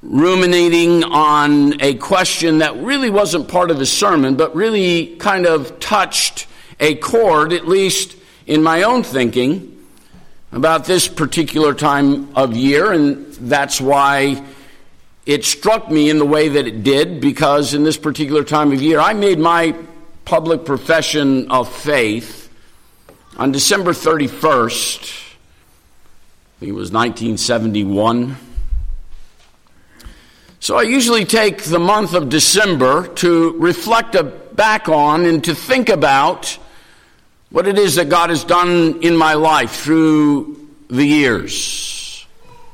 ruminating on a question that really wasn't part of his sermon, but really kind of touched a chord, at least in my own thinking, about this particular time of year, and that's why it struck me in the way that it did, because in this particular time of year, I made my public profession of faith on December 31st. I think it was 1971. So I usually take the month of December to reflect back on and to think about what it is that God has done in my life through the years,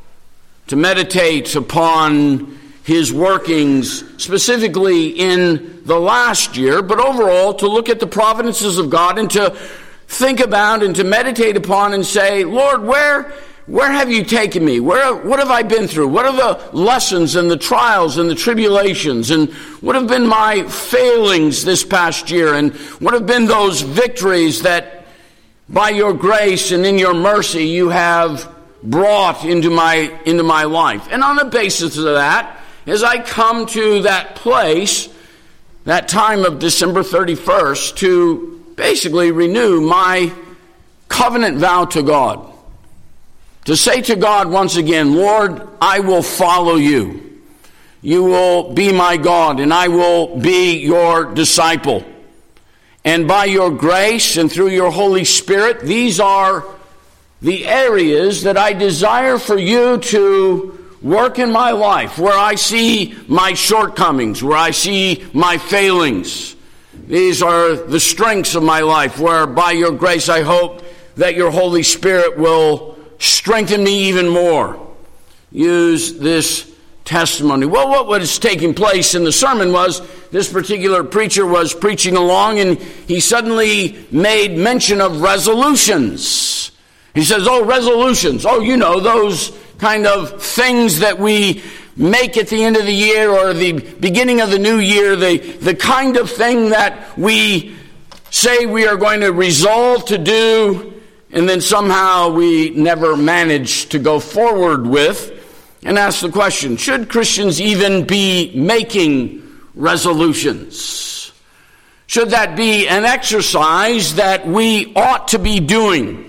to meditate upon his workings specifically in the last year, but overall to look at the providences of God and to think about and to meditate upon and say, Lord, where have you taken me? What have I been through? What are the lessons and the trials and the tribulations? And what have been my failings this past year? And what have been those victories that by your grace and in your mercy you have brought into my life? And on the basis of that, as I come to that place, that time of December 31st, to basically renew my covenant vow to God, to say to God once again, Lord, I will follow you. You will be my God, and I will be your disciple. And by your grace and through your Holy Spirit, these are the areas that I desire for you to work in my life, where I see my shortcomings, where I see my failings. These are the strengths of my life, where by your grace I hope that your Holy Spirit will strengthen me even more. Use this testimony. Well, what was taking place in the sermon was this particular preacher was preaching along, and he suddenly made mention of resolutions. He says, resolutions. Those kind of things that we make at the end of the year or the beginning of the new year, the kind of thing that we say we are going to resolve to do, and then somehow we never manage to go forward with, and ask the question, should Christians even be making resolutions? Should that be an exercise that we ought to be doing?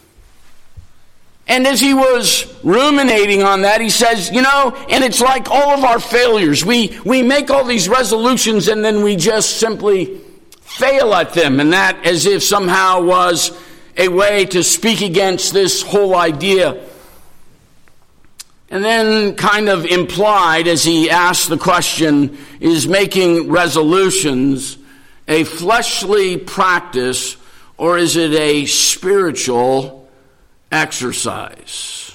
And as he was ruminating on that, he says, and it's like all of our failures. We make all these resolutions and then we just simply fail at them, and that as if somehow was a way to speak against this whole idea. And then kind of implied as he asked the question, is making resolutions a fleshly practice or is it a spiritual exercise?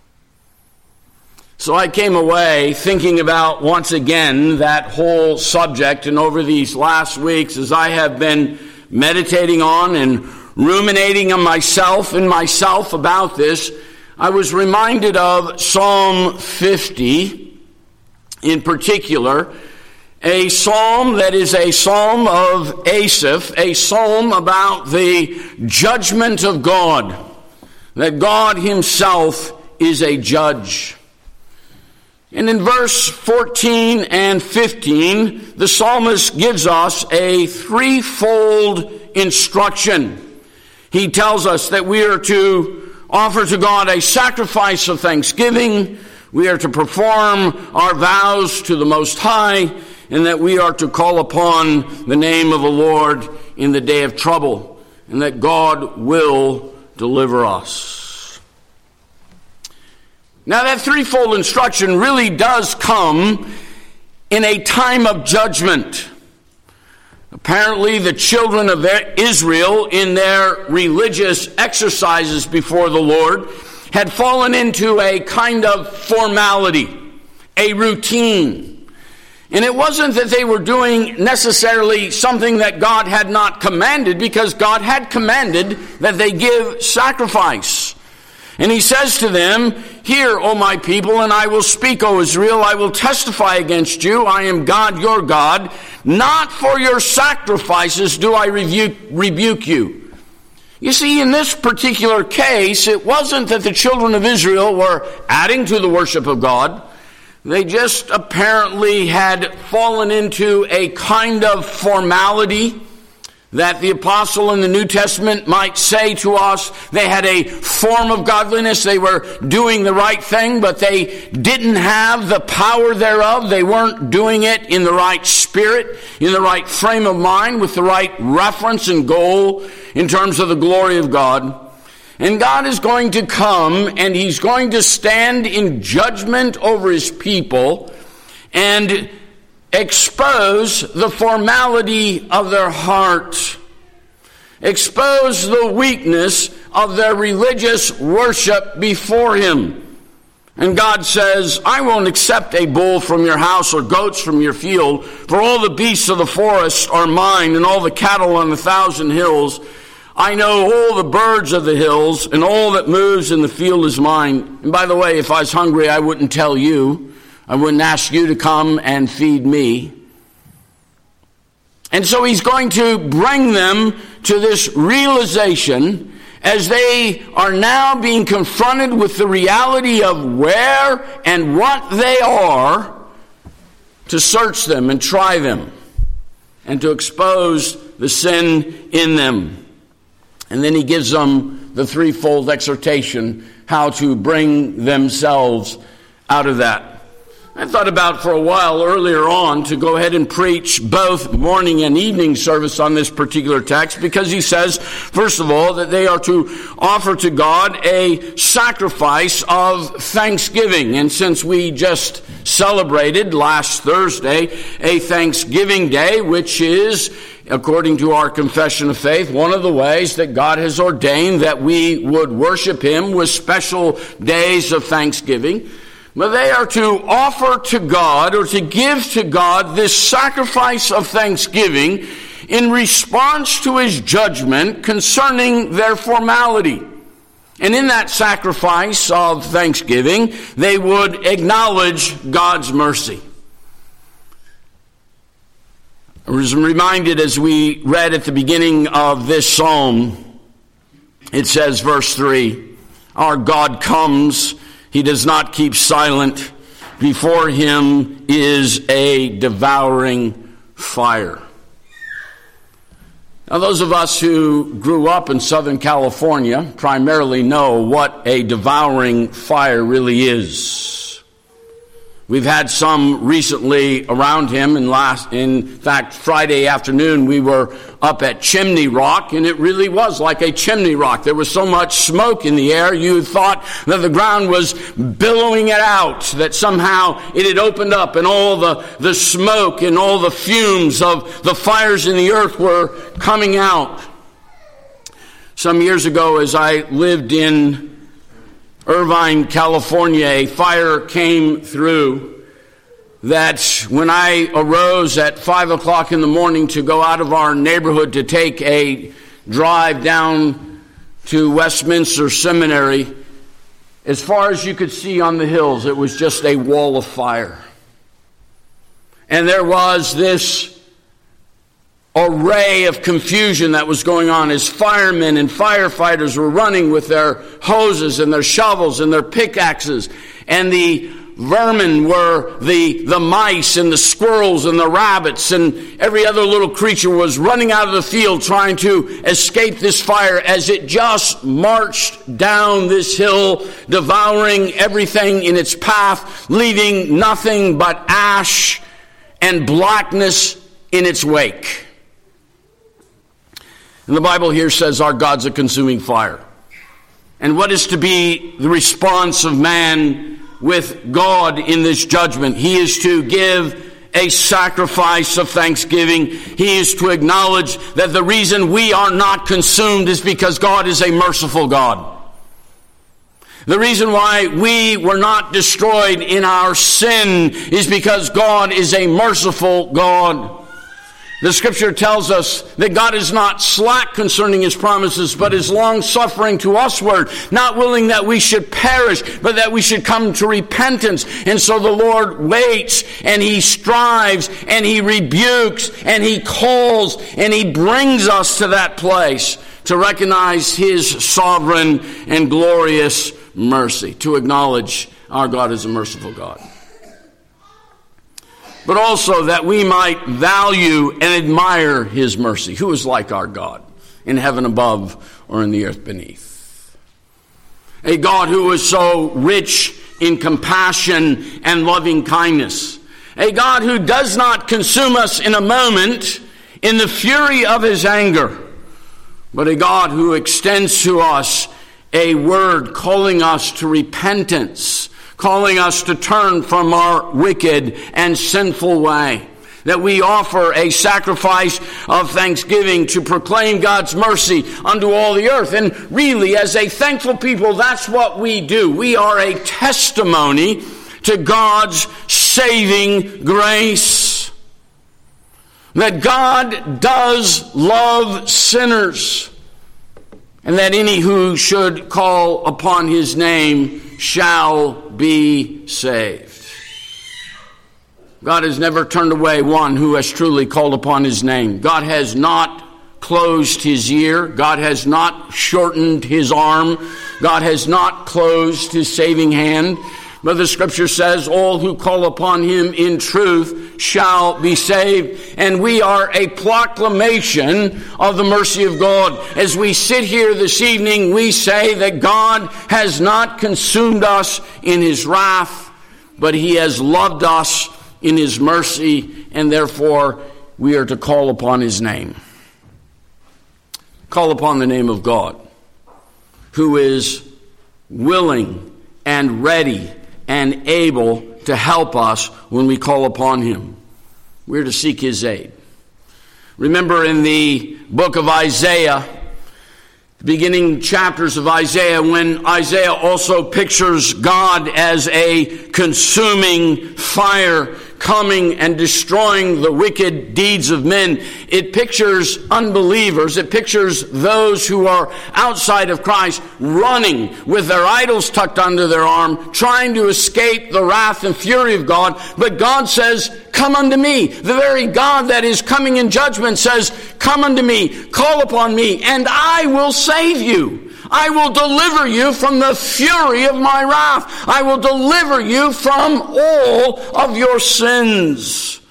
So I came away thinking about once again that whole subject, and over these last weeks as I have been meditating on and ruminating on myself about this, I was reminded of Psalm 50 in particular, a psalm that is a psalm of Asaph, a psalm about the judgment of God, that God himself is a judge. And in verse 14 and 15, the psalmist gives us a threefold instruction. He tells us that we are to offer to God a sacrifice of thanksgiving, we are to perform our vows to the Most High, and that we are to call upon the name of the Lord in the day of trouble, and that God will deliver us. Now that threefold instruction really does come in a time of judgment. Apparently, the children of Israel, in their religious exercises before the Lord, had fallen into a kind of formality, a routine. And it wasn't that they were doing necessarily something that God had not commanded, because God had commanded that they give sacrifice. And he says to them, "Hear, O my people, and I will speak, O Israel. I will testify against you. I am God, your God. Not for your sacrifices do I rebuke you." You see, in this particular case, it wasn't that the children of Israel were adding to the worship of God. They just apparently had fallen into a kind of formality that the apostle in the New Testament might say to us. They had a form of godliness. They were doing the right thing, but they didn't have the power thereof. They weren't doing it in the right spirit, in the right frame of mind, with the right reference and goal in terms of the glory of God. And God is going to come, and he's going to stand in judgment over his people and expose the formality of their heart, expose the weakness of their religious worship before him. And God says, I won't accept a bull from your house or goats from your field, for all the beasts of the forest are mine, and all the cattle on 1,000 hills. I know all the birds of the hills, and all that moves in the field is mine. And by the way, if I was hungry, I wouldn't tell you. I wouldn't ask you to come and feed me. And so he's going to bring them to this realization as they are now being confronted with the reality of where and what they are, to search them and try them and to expose the sin in them. And then he gives them the threefold exhortation how to bring themselves out of that. I thought about for a while earlier on to go ahead and preach both morning and evening service on this particular text, because he says, first of all, that they are to offer to God a sacrifice of thanksgiving. And since we just celebrated last Thursday a Thanksgiving Day, which is, according to our confession of faith, one of the ways that God has ordained that we would worship him with special days of thanksgiving. But they are to offer to God, or to give to God, this sacrifice of thanksgiving in response to his judgment concerning their formality. And in that sacrifice of thanksgiving, they would acknowledge God's mercy. I was reminded as we read at the beginning of this psalm, it says, verse 3, our God comes, he does not keep silent. Before him is a devouring fire. Now, those of us who grew up in Southern California primarily know what a devouring fire really is. We've had some recently around him, and in fact, Friday afternoon we were up at Chimney Rock, and it really was like a chimney rock. There was so much smoke in the air, you thought that the ground was billowing it out, that somehow it had opened up, and all the smoke and all the fumes of the fires in the earth were coming out. Some years ago, as I lived in Irvine, California, a fire came through that when I arose at 5 o'clock in the morning to go out of our neighborhood to take a drive down to Westminster Seminary, as far as you could see on the hills, it was just a wall of fire. And there was this array of confusion that was going on as firemen and firefighters were running with their hoses and their shovels and their pickaxes, and the vermin were the mice and the squirrels and the rabbits, and every other little creature was running out of the field trying to escape this fire as it just marched down this hill, devouring everything in its path, leaving nothing but ash and blackness in its wake. And the Bible here says our God's a consuming fire. And what is to be the response of man with God in this judgment? He is to give a sacrifice of thanksgiving. He is to acknowledge that the reason we are not consumed is because God is a merciful God. The reason why we were not destroyed in our sin is because God is a merciful God. The scripture tells us that God is not slack concerning his promises, but is long-suffering to usward, not willing that we should perish, but that we should come to repentance. And so the Lord waits, and he strives, and he rebukes, and he calls, and he brings us to that place to recognize his sovereign and glorious mercy, to acknowledge our God is a merciful God. but also that we might value and admire his mercy. Who is like our God in heaven above or in the earth beneath? A God who is so rich in compassion and loving kindness. A God who does not consume us in a moment in the fury of his anger, but a God who extends to us a word calling us to repentance, calling us to turn from our wicked and sinful way. That we offer a sacrifice of thanksgiving to proclaim God's mercy unto all the earth. And really, as a thankful people, that's what we do. We are a testimony to God's saving grace. That God does love sinners. And that any who should call upon his name shall be saved. God has never turned away one who has truly called upon his name. God has not closed his ear. God has not shortened his arm. God has not closed his saving hand. But the scripture says, all who call upon him in truth shall be saved. And we are a proclamation of the mercy of God. As we sit here this evening, we say that God has not consumed us in his wrath, but he has loved us in his mercy, and therefore we are to call upon his name. Call upon the name of God, who is willing and ready and able to help us when we call upon him. We're to seek his aid. Remember in the book of Isaiah, the beginning chapters of Isaiah, when Isaiah also pictures God as a consuming fire coming and destroying the wicked deeds of men. It pictures unbelievers. It pictures those who are outside of Christ running with their idols tucked under their arm, trying to escape the wrath and fury of God. But God says, come unto me. The very God that is coming in judgment says, come unto me, call upon me, and I will save you. I will deliver you from the fury of my wrath. I will deliver you from all of your sins.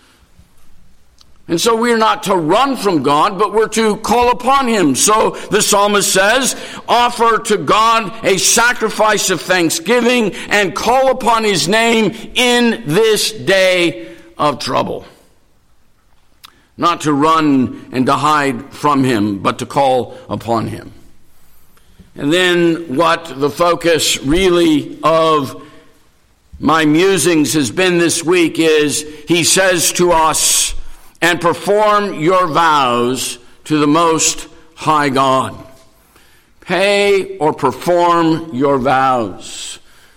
And so we're not to run from God, but we're to call upon him. So the psalmist says, offer to God a sacrifice of thanksgiving and call upon his name in this day of trouble. Not to run and to hide from him, but to call upon him. And then what the focus really of my musings has been this week is he says to us, and perform your vows to the Most High God. Pay or perform your vows.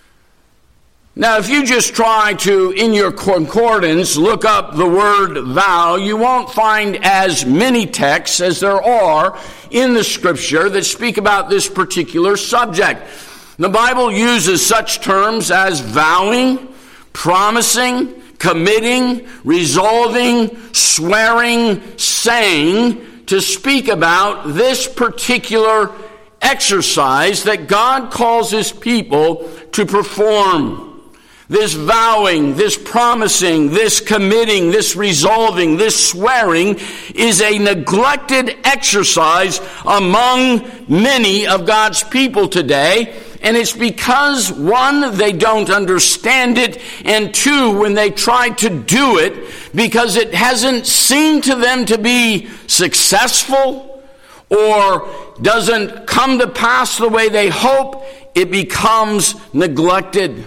Now, if you just try to, in your concordance, look up the word vow, you won't find as many texts as there are in the scripture that speak about this particular subject. The Bible uses such terms as vowing, promising, committing, resolving, swearing, saying, to speak about this particular exercise that God calls his people to perform. This vowing, this promising, this committing, this resolving, this swearing is a neglected exercise among many of God's people today. And it's because, one, they don't understand it, and two, when they try to do it, because it hasn't seemed to them to be successful or doesn't come to pass the way they hope, it becomes neglected.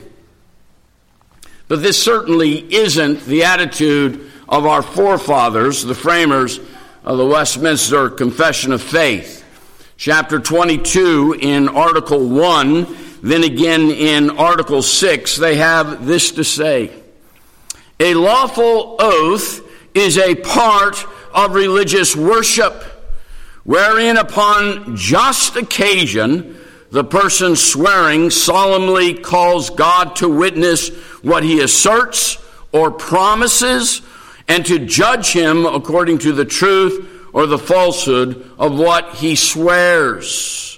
But this certainly isn't the attitude of our forefathers, the framers of the Westminster Confession of Faith. Chapter 22 in Article 1, then again in Article 6, they have this to say. A lawful oath is a part of religious worship, wherein upon just occasion the person swearing solemnly calls God to witness what he asserts or promises, and to judge him according to the truth or the falsehood of what he swears.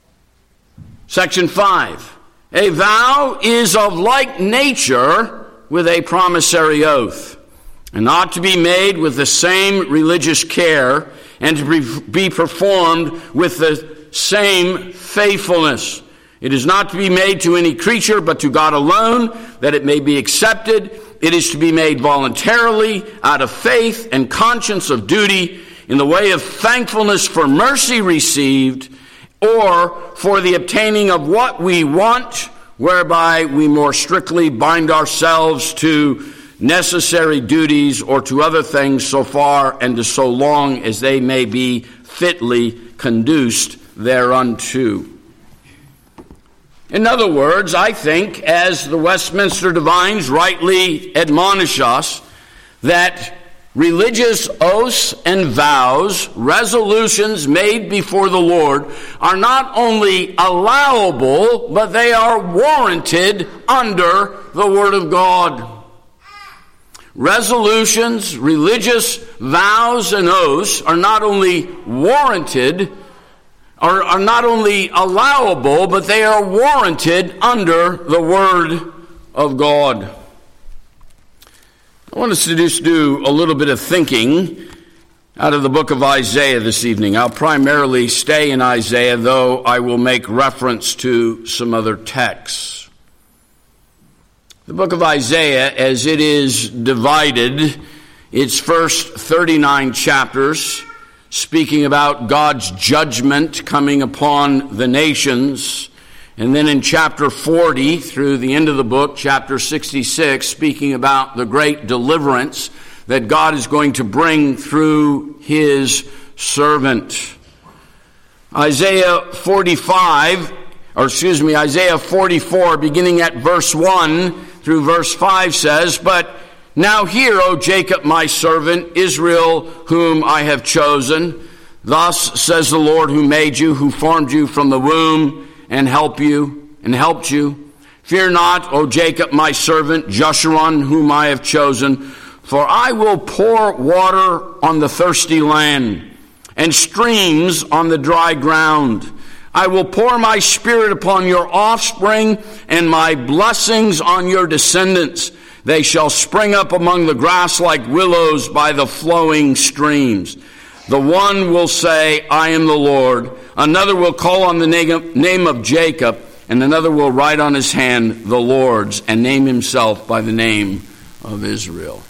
Section 5. A vow is of like nature with a promissory oath, and not to be made with the same religious care, and to be performed with the same faithfulness. It is not to be made to any creature, but to God alone, that it may be accepted. It is to be made voluntarily, out of faith and conscience of duty, in the way of thankfulness for mercy received, or for the obtaining of what we want, whereby we more strictly bind ourselves to necessary duties or to other things so far and to so long as they may be fitly conduced thereunto. In other words, I think, as the Westminster Divines rightly admonish us, that religious oaths and vows, resolutions made before the Lord, are not only allowable, but they are warranted under the Word of God. Resolutions, religious vows, and oaths are not only warranted, are not only allowable, but they are warranted under the Word of God. I want us to just do a little bit of thinking out of the book of Isaiah this evening. I'll primarily stay in Isaiah, though I will make reference to some other texts. The book of Isaiah, as it is divided, its first 39 chapters, speaking about God's judgment coming upon the nations. And then in chapter 40, through the end of the book, chapter 66, speaking about the great deliverance that God is going to bring through his servant. Isaiah 44, beginning at verse 1 through verse 5 says, "But now hear, O Jacob, my servant, Israel, whom I have chosen. Thus says the Lord who made you, who formed you from the womb, and helped you. Fear not, O Jacob, my servant, Jeshurun, whom I have chosen, for I will pour water on the thirsty land, and streams on the dry ground. I will pour my spirit upon your offspring, and my blessings on your descendants. They shall spring up among the grass like willows by the flowing streams. The one will say, I am the Lord. Another will call on the name of Jacob, and another will write on his hand the Lord's, and name himself by the name of Israel."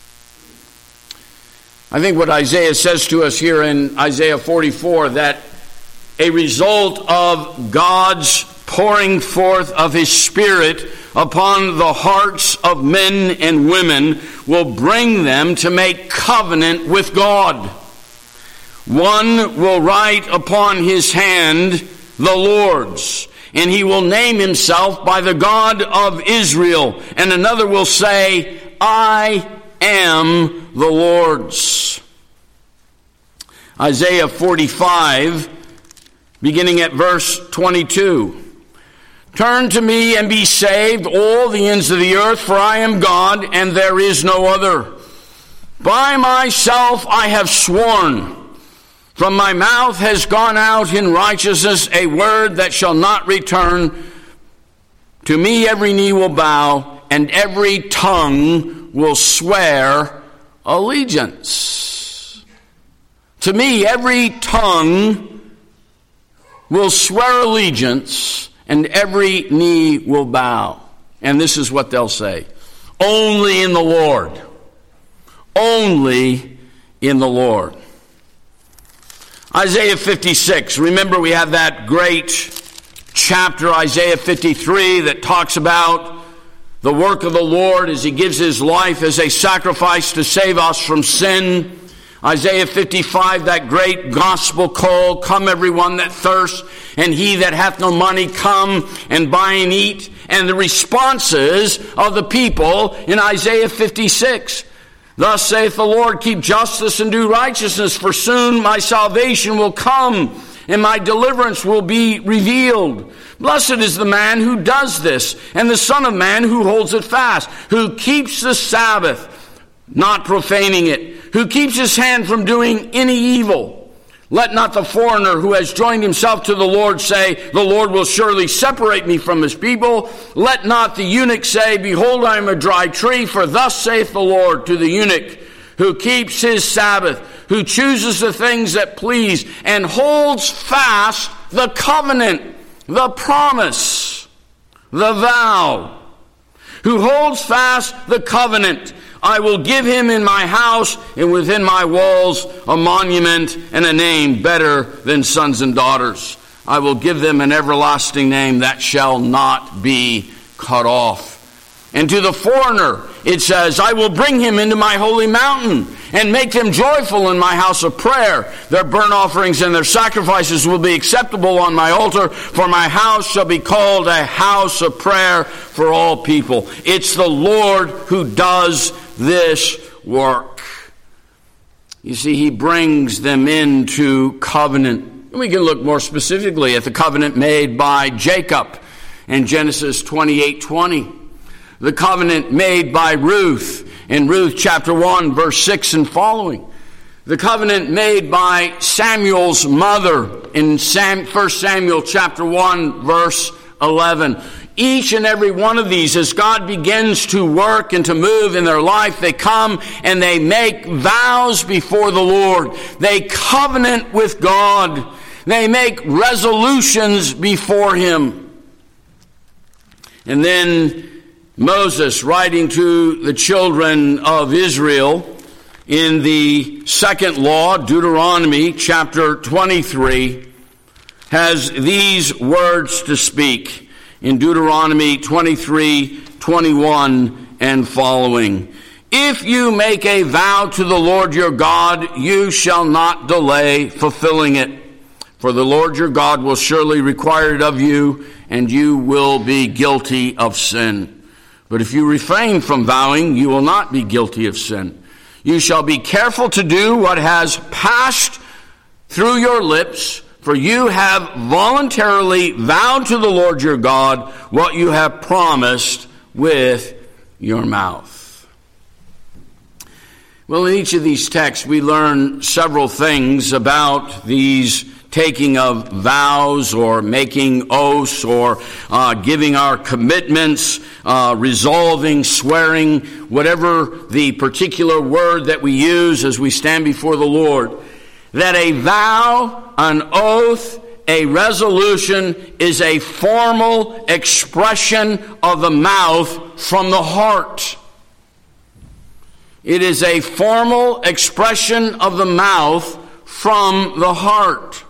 I think what Isaiah says to us here in Isaiah 44, that a result of God's pouring forth of his Spirit upon the hearts of men and women will bring them to make covenant with God. One will write upon his hand the Lord's, and he will name himself by the God of Israel, and another will say, I am the Lord's. Isaiah 45, beginning at verse 22. "Turn to me and be saved, all the ends of the earth, for I am God, and there is no other. By myself I have sworn. From my mouth has gone out in righteousness a word that shall not return. To me every knee will bow, and every tongue will swear allegiance." To me every tongue will swear allegiance, and every knee will bow. And this is what they'll say: only in the Lord. Only in the Lord. Isaiah 56. Remember, we have that great chapter, Isaiah 53, that talks about the work of the Lord as he gives his life as a sacrifice to save us from sin. Isaiah 55, that great gospel call, "Come everyone that thirsts, and he that hath no money, come and buy and eat." And the responses of the people in Isaiah 56. "Thus saith the Lord, keep justice and do righteousness, for soon my salvation will come, and my deliverance will be revealed. Blessed is the man who does this, and the Son of Man who holds it fast, who keeps the Sabbath, not profaning it, who keeps his hand from doing any evil. Let not the foreigner who has joined himself to the Lord say, the Lord will surely separate me from his people. Let not the eunuch say, behold, I am a dry tree. For thus saith the Lord to the eunuch who keeps his Sabbath, who chooses the things that please, and holds fast the covenant, the promise, the vow. Who holds fast the covenant. I will give him in my house and within my walls a monument and a name better than sons and daughters. I will give them an everlasting name that shall not be cut off. And to the foreigner, it says, I will bring him into my holy mountain and make them joyful in my house of prayer. Their burnt offerings and their sacrifices will be acceptable on my altar, for my house shall be called a house of prayer for all people. It's the Lord who does this work. You see, he brings them into covenant. We can look more specifically at the covenant made by Jacob in Genesis 28:20. The covenant made by Ruth in Ruth chapter 1, verse 6 and following. The covenant made by Samuel's mother in 1 Samuel chapter 1, verse 11. Each and every one of these, as God begins to work and to move in their life, they come and they make vows before the Lord. They covenant with God. They make resolutions before him. And then Moses, writing to the children of Israel in the second law, Deuteronomy chapter 23, has these words to speak in Deuteronomy 23:21 and following. If you make a vow to the Lord your God, you shall not delay fulfilling it. For the Lord your God will surely require it of you, and you will be guilty of sin. But if you refrain from vowing, you will not be guilty of sin. You shall be careful to do what has passed through your lips, for you have voluntarily vowed to the Lord your God what you have promised with your mouth. Well, in each of these texts, we learn several things about these taking of vows or making oaths or giving our commitments, resolving, swearing, whatever the particular word that we use as we stand before the Lord. That a vow, an oath, a resolution is a formal expression of the mouth from the heart. It is a formal expression of the mouth from the heart.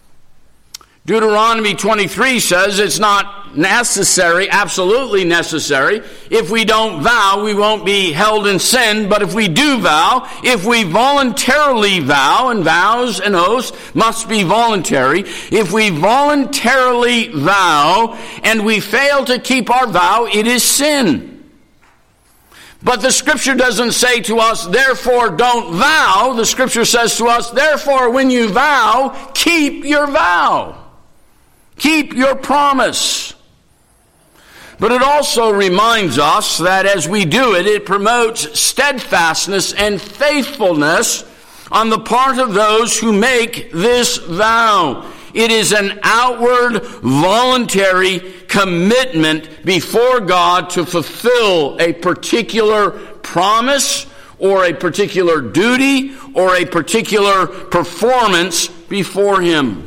Deuteronomy 23 says it's not necessary, absolutely necessary. If we don't vow, we won't be held in sin. But if we do vow, if we voluntarily vow, and vows and oaths must be voluntary, if we voluntarily vow and we fail to keep our vow, it is sin. But the Scripture doesn't say to us, therefore don't vow. The Scripture says to us, therefore when you vow, keep your vow. Keep your promise. But it also reminds us that as we do it, it promotes steadfastness and faithfulness on the part of those who make this vow. It is an outward, voluntary commitment before God to fulfill a particular promise or a particular duty or a particular performance before Him.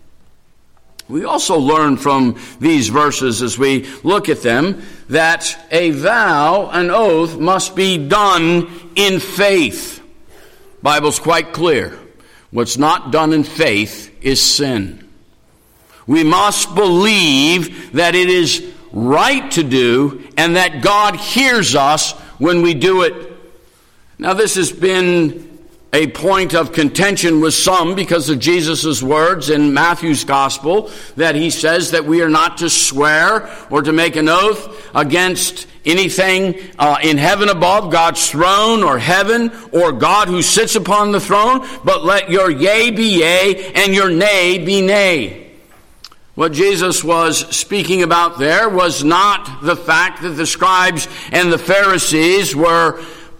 We also learn from these verses as we look at them that a vow, an oath, must be done in faith. The Bible's quite clear. What's not done in faith is sin. We must believe that it is right to do and that God hears us when we do it. Now, this has been a point of contention with some because of Jesus' words in Matthew's gospel that he says that we are not to swear or to make an oath against anything in heaven above, God's throne or heaven or God who sits upon the throne, but let your yea be yea and your nay be nay. What Jesus was speaking about there was not the fact that the scribes and the Pharisees were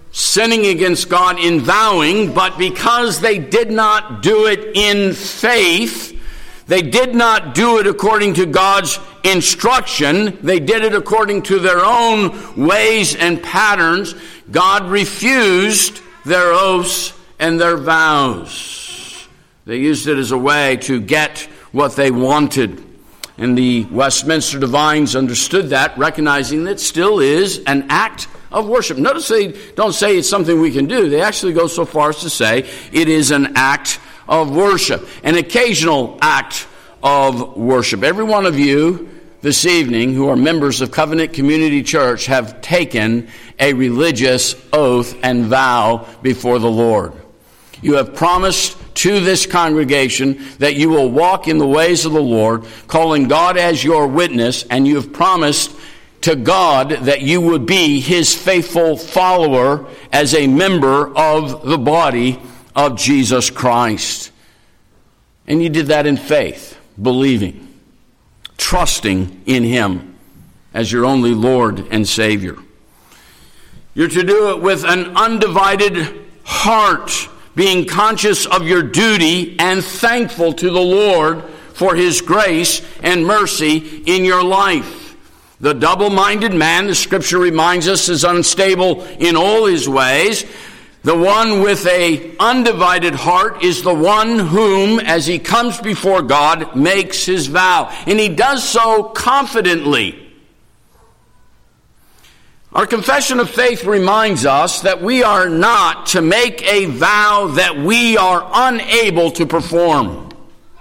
sinning against God in vowing, but because they did not do it in faith, they did not do it according to God's instruction, they did it according to their own ways and patterns, God refused their oaths and their vows. They used it as a way to get what they wanted. And the Westminster Divines understood that, recognizing that it still is an act of worship. Notice they don't say it's something we can do. They actually go so far as to say it is an act of worship, an occasional act of worship. Every one of you this evening who are members of Covenant Community Church have taken a religious oath and vow before the Lord. You have promised to this congregation that you will walk in the ways of the Lord, calling God as your witness, and you have promised to God that you would be his faithful follower as a member of the body of Jesus Christ. And you did that in faith, believing, trusting in him as your only Lord and Savior. You're to do it with an undivided heart, being conscious of your duty and thankful to the Lord for his grace and mercy in your life. The double-minded man, the scripture reminds us, is unstable in all his ways. The one with an undivided heart is the one whom, as he comes before God, makes his vow. And he does so confidently. Our confession of faith reminds us that we are not to make a vow that we are unable to perform.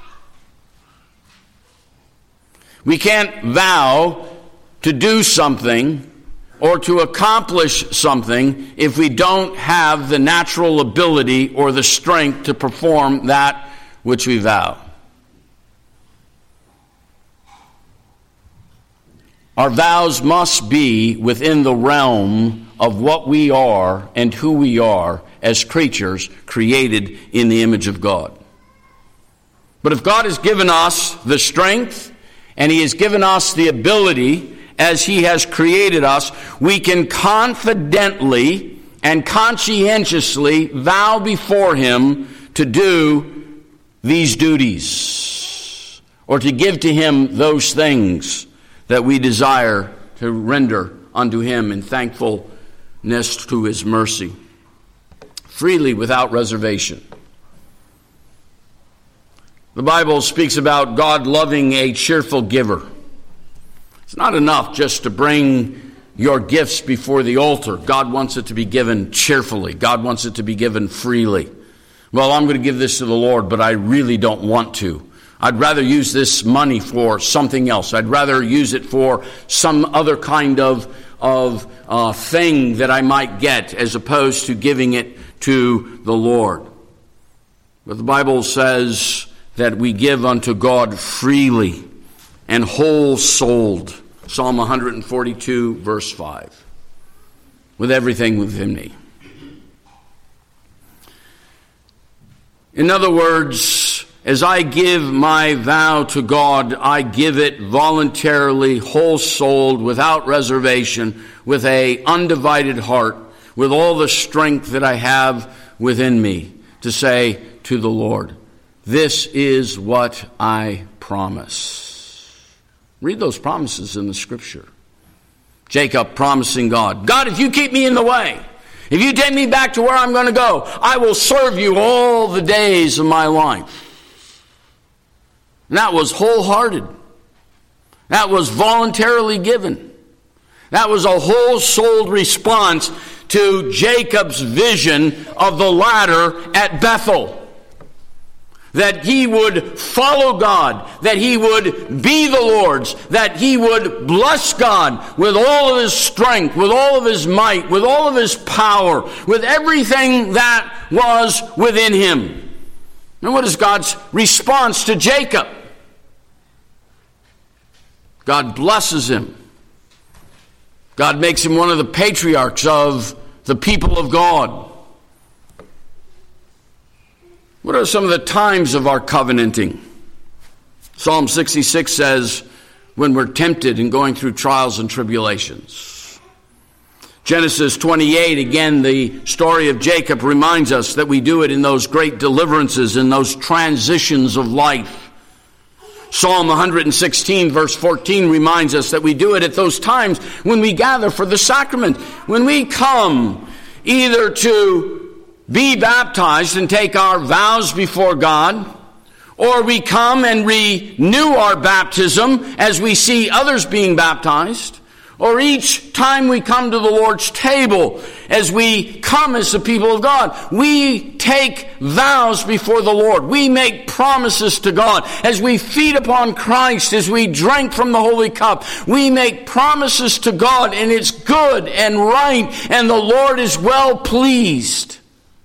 We can't vow to do something or to accomplish something if we don't have the natural ability or the strength to perform that which we vow. Our vows must be within the realm of what we are and who we are as creatures created in the image of God. But if God has given us the strength and he has given us the ability as he has created us, we can confidently and conscientiously vow before him to do these duties or to give to him those things that we desire to render unto him in thankfulness to his mercy, freely without reservation. The Bible speaks about God loving a cheerful giver. It's not enough just to bring your gifts before the altar. God wants it to be given cheerfully. God wants it to be given freely. Well, I'm going to give this to the Lord, but I really don't want to. I'd rather use this money for something else. I'd rather use it for some other kind of thing that I might get as opposed to giving it to the Lord. But the Bible says that we give unto God freely and whole-souled. Psalm 142, verse 5. With everything within me. In other words, as I give my vow to God, I give it voluntarily, whole-souled, without reservation, with an undivided heart, with all the strength that I have within me, to say to the Lord, this is what I promise. Read those promises in the scripture. Jacob promising God, God, if you keep me in the way, if you take me back to where I'm going to go, I will serve you all the days of my life. And that was wholehearted. That was voluntarily given. That was a whole-souled response to Jacob's vision of the ladder at Bethel. That he would follow God, that he would be the Lord's, that he would bless God with all of his strength, with all of his might, with all of his power, with everything that was within him. And what is God's response to Jacob? God blesses him. God makes him one of the patriarchs of the people of God. What are some of the times of our covenanting? Psalm 66 says, when we're tempted and going through trials and tribulations. Genesis 28, again, the story of Jacob reminds us that we do it in those great deliverances, in those transitions of life. Psalm 116, verse 14 reminds us that we do it at those times when we gather for the sacrament. When we come either to be baptized and take our vows before God, or we come and renew our baptism as we see others being baptized, or each time we come to the Lord's table, as we come as the people of God, we take vows before the Lord. We make promises to God. As we feed upon Christ, as we drink from the Holy Cup, we make promises to God, and it's good and right, and the Lord is well pleased.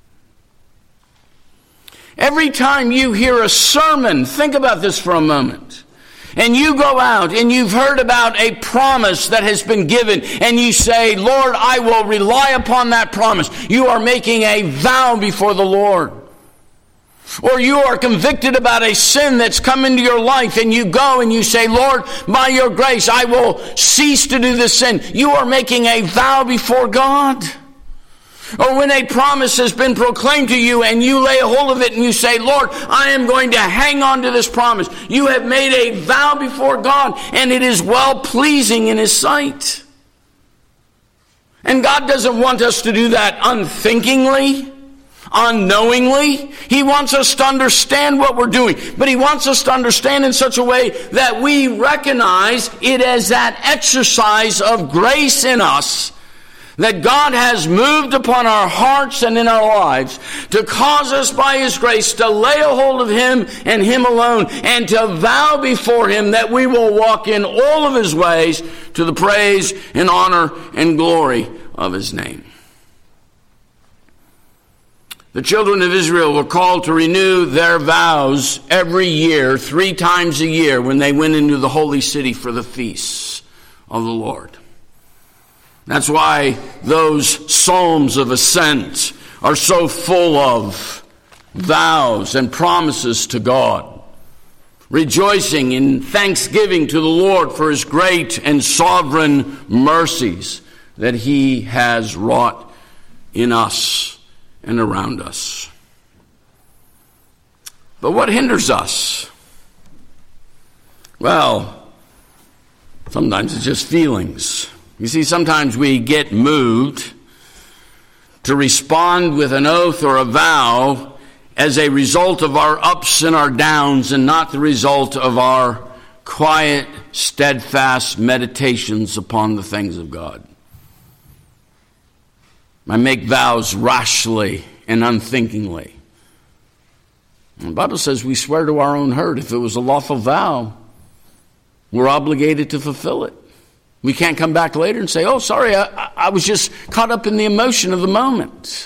Every time you hear a sermon, think about this for a moment. And you go out and you've heard about a promise that has been given, and you say, Lord, I will rely upon that promise. You are making a vow before the Lord. Or you are convicted about a sin that's come into your life, and you go and you say, Lord, by your grace, I will cease to do this sin. You are making a vow before God. Or when a promise has been proclaimed to you and you lay hold of it and you say, Lord, I am going to hang on to this promise. You have made a vow before God, and it is well pleasing in His sight. And God doesn't want us to do that unthinkingly, unknowingly. He wants us to understand what we're doing, but He wants us to understand in such a way that we recognize it as that exercise of grace in us, that God has moved upon our hearts and in our lives to cause us by His grace to lay a hold of Him and Him alone, and to vow before Him that we will walk in all of His ways to the praise and honor and glory of His name. The children of Israel were called to renew their vows every year, 3 times a year, when they went into the holy city for the feasts of the Lord. That's why those psalms of ascent are so full of vows and promises to God, rejoicing in thanksgiving to the Lord for His great and sovereign mercies that He has wrought in us and around us. But what hinders us? Well, sometimes it's just feelings. You see, sometimes we get moved to respond with an oath or a vow as a result of our ups and our downs, and not the result of our quiet, steadfast meditations upon the things of God. I make vows rashly and unthinkingly. And the Bible says we swear to our own hurt. If it was a lawful vow, we're obligated to fulfill it. We can't come back later and say, oh, sorry, I was just caught up in the emotion of the moment.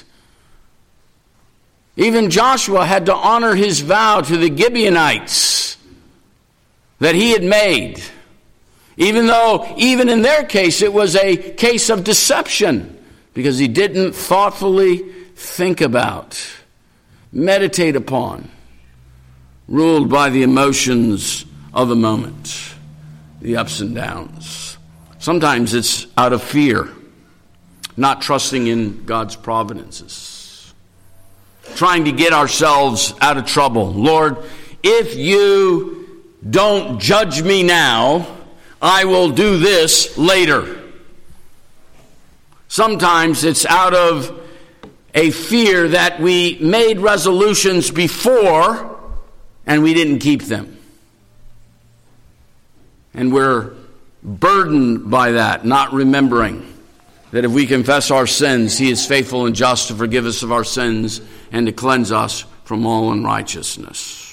Even Joshua had to honor his vow to the Gibeonites that he had made, even though, even in their case, it was a case of deception, because he didn't thoughtfully think about, meditate upon, ruled by the emotions of the moment, the ups and downs. Sometimes it's out of fear, not trusting in God's providences, trying to get ourselves out of trouble. Lord, if you don't judge me now, I will do this later. Sometimes it's out of a fear that we made resolutions before and we didn't keep them. And we're burdened by that, not remembering that if we confess our sins, He is faithful and just to forgive us of our sins and to cleanse us from all unrighteousness.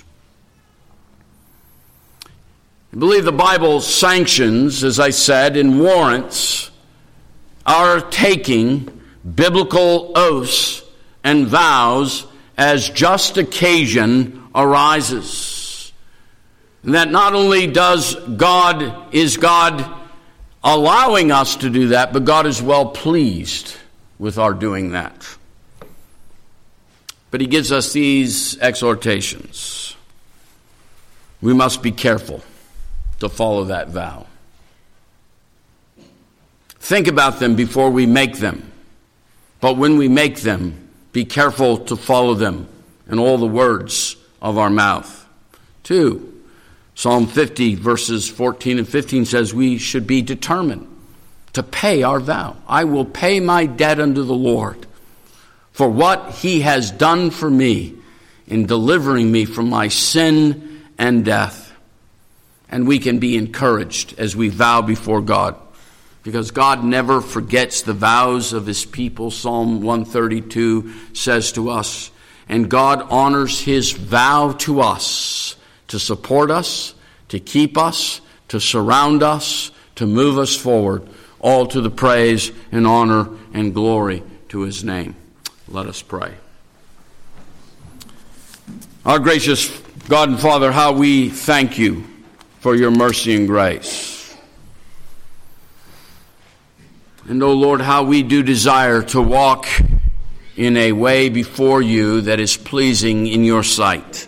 I believe the Bible sanctions, as I said, and warrants our taking biblical oaths and vows as just occasion arises. And that not only is God allowing us to do that, but God is well pleased with our doing that. But He gives us these exhortations. We must be careful to follow that vow. think about them before we make them. But when we make them, be careful to follow them in all the words of our mouth. 2, Psalm 50 verses 14 and 15 says we should be determined to pay our vow. I will pay my debt unto the Lord for what he has done for me in delivering me from my sin and death. And we can be encouraged as we vow before God, because God never forgets the vows of his people. Psalm 132 says to us, and God honors his vow to us to support us, to keep us, to surround us, to move us forward, all to the praise and honor and glory to his name. Let us pray. Our gracious God and Father, how we thank you for your mercy and grace. And, O Lord, how we do desire to walk in a way before you that is pleasing in your sight.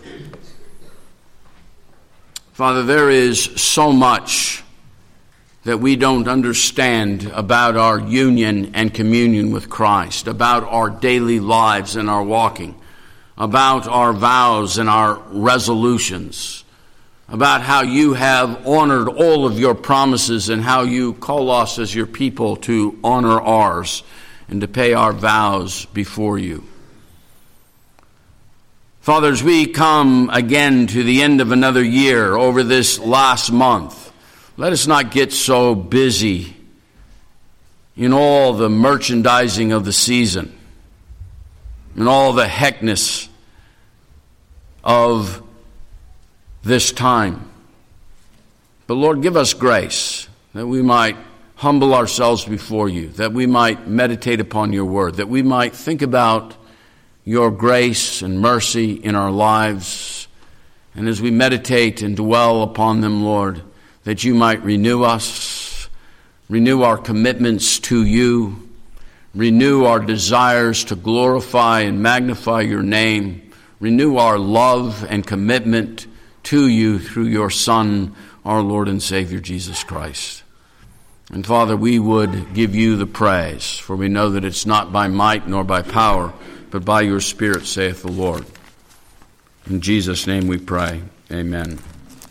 Father, there is so much that we don't understand about our union and communion with Christ, about our daily lives and our walking, about our vows and our resolutions, about how you have honored all of your promises and how you call us as your people to honor ours and to pay our vows before you. Father, as we come again to the end of another year over this last month, let us not get so busy in all the merchandising of the season and all the heckness of this time. But Lord, give us grace that we might humble ourselves before you, that we might meditate upon your word, that we might think about your grace and mercy in our lives. And as we meditate and dwell upon them, Lord, that you might renew us, renew our commitments to you, renew our desires to glorify and magnify your name, renew our love and commitment to you through your Son, our Lord and Savior, Jesus Christ. And Father, we would give you the praise, for we know that it's not by might nor by power, but by your Spirit, saith the Lord. In Jesus' name we pray. Amen.